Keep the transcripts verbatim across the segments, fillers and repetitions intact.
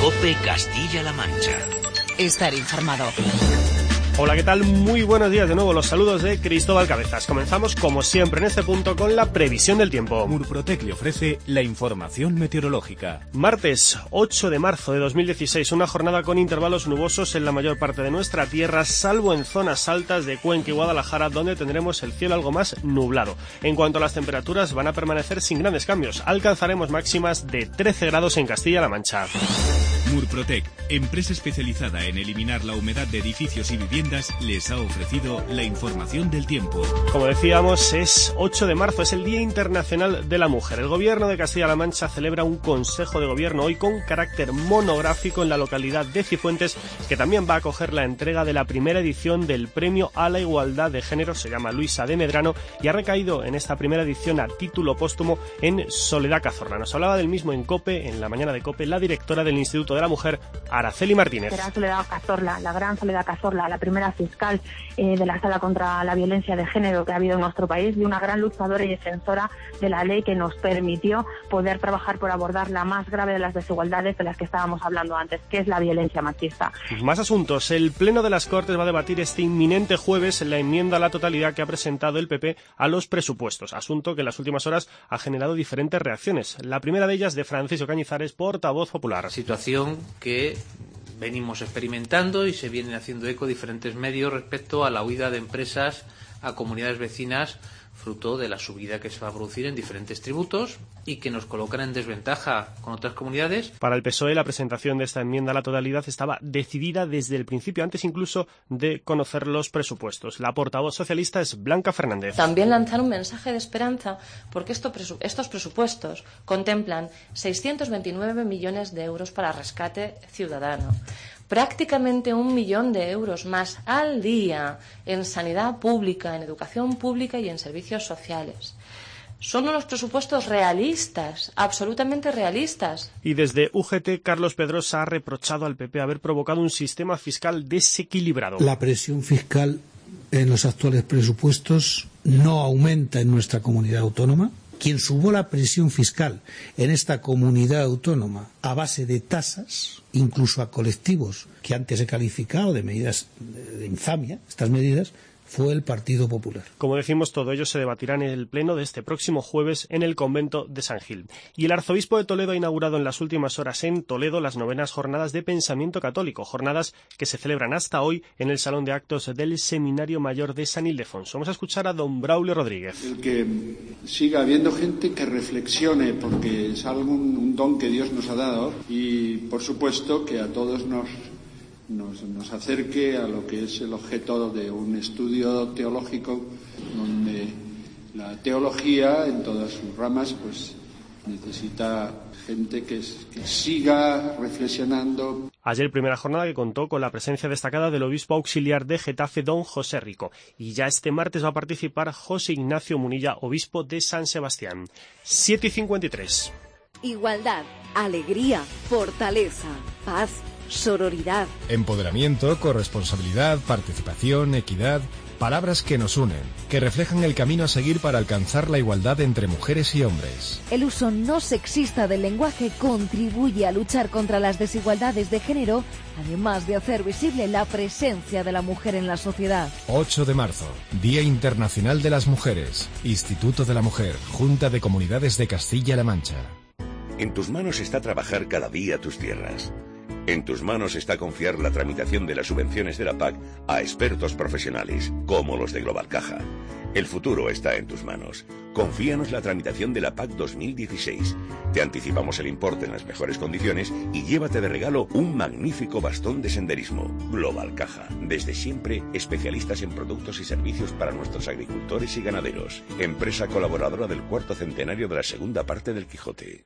COPE Castilla-La Mancha. Estar informado. Hola, ¿qué tal? Muy buenos días de nuevo, los saludos de Cristóbal Cabezas. Comenzamos, como siempre en este punto, con la previsión del tiempo. Murprotec le ofrece la información meteorológica. Martes ocho de marzo de dos mil dieciséis, una jornada con intervalos nubosos en la mayor parte de nuestra tierra, salvo en zonas altas de Cuenca y Guadalajara, donde tendremos el cielo algo más nublado. En cuanto a las temperaturas, van a permanecer sin grandes cambios. Alcanzaremos máximas de trece grados en Castilla-La Mancha. Murprotec, empresa especializada en eliminar la humedad de edificios y viviendas, les ha ofrecido la información del tiempo. Como decíamos, es ocho de marzo, es el Día Internacional de la Mujer. El Gobierno de Castilla-La Mancha celebra un Consejo de Gobierno hoy con carácter monográfico en la localidad de Cifuentes, que también va a acoger la entrega de la primera edición del Premio a la Igualdad de Género. Se llama Luisa de Medrano y ha recaído en esta primera edición a título póstumo en Soledad Cazorla. Nos hablaba del mismo en COPE, en la mañana de COPE, la directora del Instituto de la Mujer, Araceli Martínez. Será Soledad Cazorla, la gran Soledad Cazorla, la primera fiscal eh, de la Sala contra la Violencia de Género que ha habido en nuestro país, y una gran luchadora y defensora de la ley que nos permitió poder trabajar por abordar la más grave de las desigualdades de las que estábamos hablando antes, que es la violencia machista. Más asuntos. El Pleno de las Cortes va a debatir este inminente jueves la enmienda a la totalidad que ha presentado el P P a los presupuestos, asunto que en las últimas horas ha generado diferentes reacciones. La primera de ellas de Francisco Cañizares, portavoz popular. Situación que venimos experimentando y se vienen haciendo eco diferentes medios respecto a la huida de empresas a comunidades vecinas, fruto de la subida que se va a producir en diferentes tributos y que nos colocan en desventaja con otras comunidades. Para el P S O E, la presentación de esta enmienda a la totalidad estaba decidida desde el principio, antes incluso de conocer los presupuestos. La portavoz socialista es Blanca Fernández. También lanzar un mensaje de esperanza, porque esto, estos presupuestos contemplan seiscientos veintinueve millones de euros para rescate ciudadano, prácticamente un millón de euros más al día en sanidad pública, en educación pública y en servicios sociales. Son unos presupuestos realistas, absolutamente realistas. Y desde U G T, Carlos Pedrosa ha reprochado al P P haber provocado un sistema fiscal desequilibrado. La presión fiscal en los actuales presupuestos no aumenta en nuestra comunidad autónoma. Quien subió la presión fiscal en esta comunidad autónoma a base de tasas, incluso a colectivos que antes he calificado de medidas de infamia, estas medidas, fue el Partido Popular. Como decimos, todo ello se debatirá en el pleno de este próximo jueves en el convento de San Gil. Y el arzobispo de Toledo ha inaugurado en las últimas horas en Toledo las novenas jornadas de pensamiento católico, jornadas que se celebran hasta hoy en el Salón de Actos del Seminario Mayor de San Ildefonso. Vamos a escuchar a don Braulio Rodríguez. El que siga habiendo gente que reflexione, porque es algo, un don que Dios nos ha dado, y por supuesto que a todos nos Nos, nos acerque a lo que es el objeto de un estudio teológico, donde la teología en todas sus ramas pues necesita gente que, que siga reflexionando. Ayer primera jornada que contó con la presencia destacada del obispo auxiliar de Getafe, don José Rico. Y ya este martes va a participar José Ignacio Munilla, obispo de San Sebastián. siete y cincuenta y tres. Igualdad, alegría, fortaleza, paz, sororidad, empoderamiento, corresponsabilidad, participación, equidad, palabras que nos unen, que reflejan el camino a seguir para alcanzar la igualdad entre mujeres y hombres. El uso no sexista del lenguaje contribuye a luchar contra las desigualdades de género, además de hacer visible la presencia de la mujer en la sociedad. ocho de marzo, Día Internacional de las Mujeres, Instituto de la Mujer, Junta de Comunidades de Castilla-La Mancha. En tus manos está trabajar cada día tus tierras. En tus manos está confiar la tramitación de las subvenciones de la P A C a expertos profesionales, como los de Global Caja. El futuro está en tus manos. Confíanos la tramitación de la P A C dos mil dieciséis. Te anticipamos el importe en las mejores condiciones y llévate de regalo un magnífico bastón de senderismo. Global Caja. Desde siempre, especialistas en productos y servicios para nuestros agricultores y ganaderos. Empresa colaboradora del cuarto centenario de la segunda parte del Quijote.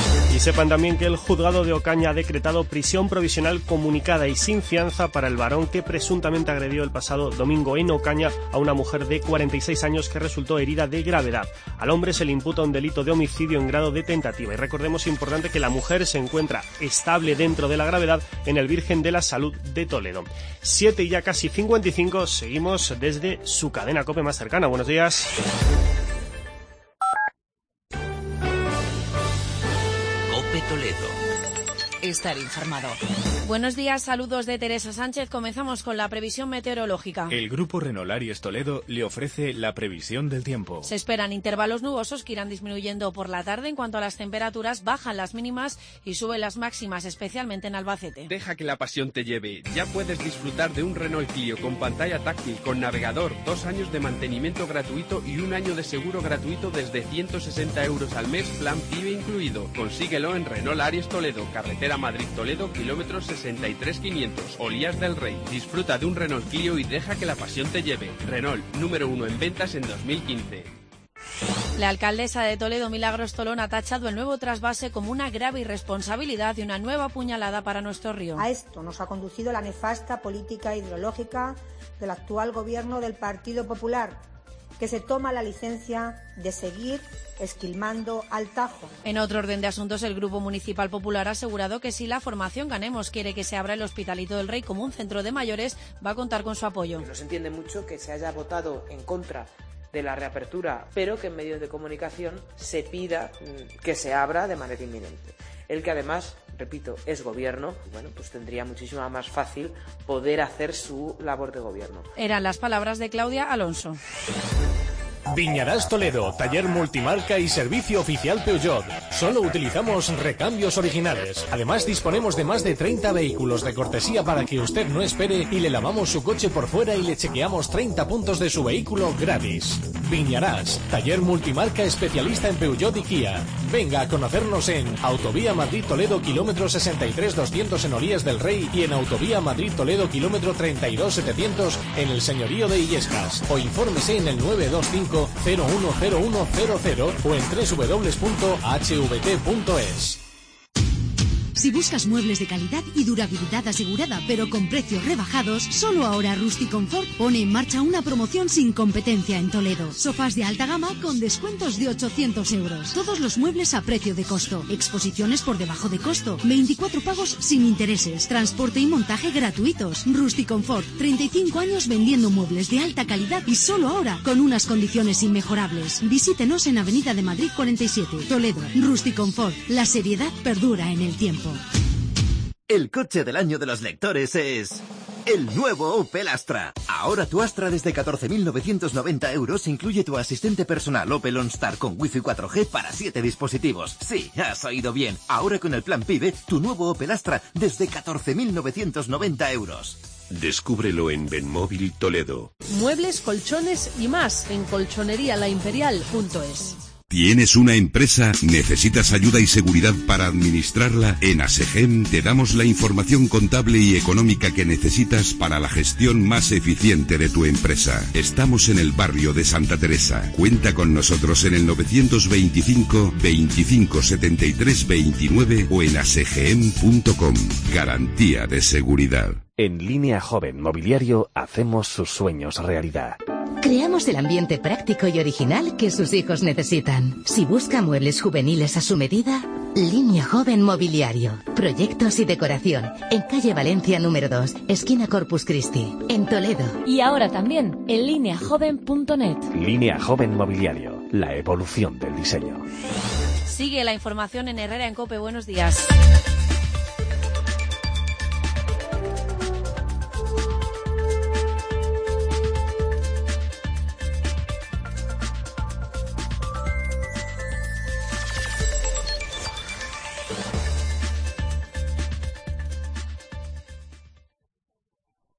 Y sepan también que el juzgado de Ocaña ha decretado prisión provisional comunicada y sin fianza para el varón que presuntamente agredió el pasado domingo en Ocaña a una mujer de cuarenta y seis años que resultó herida de gravedad. Al hombre se le imputa un delito de homicidio en grado de tentativa. Y recordemos, importante, que la mujer se encuentra estable dentro de la gravedad en el Virgen de la Salud de Toledo. siete y ya casi cincuenta y cinco, seguimos desde su cadena COPE más cercana. Buenos días. COPE Toledo. Estar informado. Buenos días, saludos de Teresa Sánchez. Comenzamos con la previsión meteorológica. El grupo Renault Aries Toledo le ofrece la previsión del tiempo. Se esperan intervalos nubosos que irán disminuyendo por la tarde. En cuanto a las temperaturas, bajan las mínimas y suben las máximas, especialmente en Albacete. Deja que la pasión te lleve. Ya puedes disfrutar de un Renault Clio con pantalla táctil, con navegador, dos años de mantenimiento gratuito y un año de seguro gratuito desde ciento sesenta euros al mes, plan PIBE incluido. Consíguelo en Renault Aries Toledo, carretera Madrid-Toledo, kilómetros sesenta y tres quinientos, Olías del Rey. Disfruta de un Renault Clio y deja que la pasión te lleve. Renault, número uno en ventas en dos mil quince. La alcaldesa de Toledo, Milagros Tolón, ha tachado el nuevo trasvase como una grave irresponsabilidad y una nueva puñalada para nuestro río. A esto nos ha conducido la nefasta política ideológica del actual gobierno del Partido Popular, que se toma la licencia de seguir esquilmando al Tajo. En otro orden de asuntos, el Grupo Municipal Popular ha asegurado que si la formación Ganemos quiere que se abra el Hospitalito del Rey como un centro de mayores, va a contar con su apoyo. Nos entiende mucho que se haya votado en contra de la reapertura, pero que en medios de comunicación se pida que se abra de manera inminente. El que además, repito, es gobierno, bueno, pues tendría muchísimo más fácil poder hacer su labor de gobierno. Eran las palabras de Claudia Alonso. Viñarás Toledo, taller multimarca y servicio oficial Peugeot. Solo utilizamos recambios originales. Además disponemos de más de treinta vehículos de cortesía para que usted no espere y le lavamos su coche por fuera y le chequeamos treinta puntos de su vehículo gratis. Viñarás, taller multimarca especialista en Peugeot y Kia. Venga a conocernos en Autovía Madrid-Toledo, kilómetro sesenta y tres doscientos en Olías del Rey y en Autovía Madrid-Toledo, kilómetro treinta y dos setecientos en el Señorío de Illescas. O infórmese en el nueve dos cinco cero uno cero uno cero cero o en doble u doble u doble u punto h v t punto es. Si buscas muebles de calidad y durabilidad asegurada, pero con precios rebajados, solo ahora Rusticomfort pone en marcha una promoción sin competencia en Toledo. Sofás de alta gama con descuentos de ochocientos euros. Todos los muebles a precio de costo. Exposiciones por debajo de costo. veinticuatro pagos sin intereses. Transporte y montaje gratuitos. Rusticomfort, treinta y cinco años vendiendo muebles de alta calidad y solo ahora con unas condiciones inmejorables. Visítenos en Avenida de Madrid cuarenta y siete, Toledo. Rusticomfort, la seriedad perdura en el tiempo. El coche del año de los lectores es el nuevo Opel Astra. Ahora tu Astra desde catorce mil novecientos noventa euros incluye tu asistente personal Opel OnStar con Wi-Fi cuatro G para siete dispositivos. Sí, has oído bien. Ahora con el plan PIBE, tu nuevo Opel Astra desde catorce mil novecientos noventa euros. Descúbrelo en Benmóvil Toledo. Muebles, colchones y más en colchonería la imperial punto es. ¿Tienes una empresa? ¿Necesitas ayuda y seguridad para administrarla? En ASEGEM te damos la información contable y económica que necesitas para la gestión más eficiente de tu empresa. Estamos en el barrio de Santa Teresa. Cuenta con nosotros en el novecientos veinticinco veinticinco setenta y tres veintinueve o en asegem punto com. Garantía de seguridad. En Línea Joven Mobiliario hacemos sus sueños realidad. Creamos el ambiente práctico y original que sus hijos necesitan. Si busca muebles juveniles a su medida, Línea Joven Mobiliario. Proyectos y decoración. En calle Valencia número dos, esquina Corpus Christi, en Toledo. Y ahora también en línea joven punto net. Línea Joven Mobiliario. La evolución del diseño. Sigue la información en Herrera en COPE. Buenos días.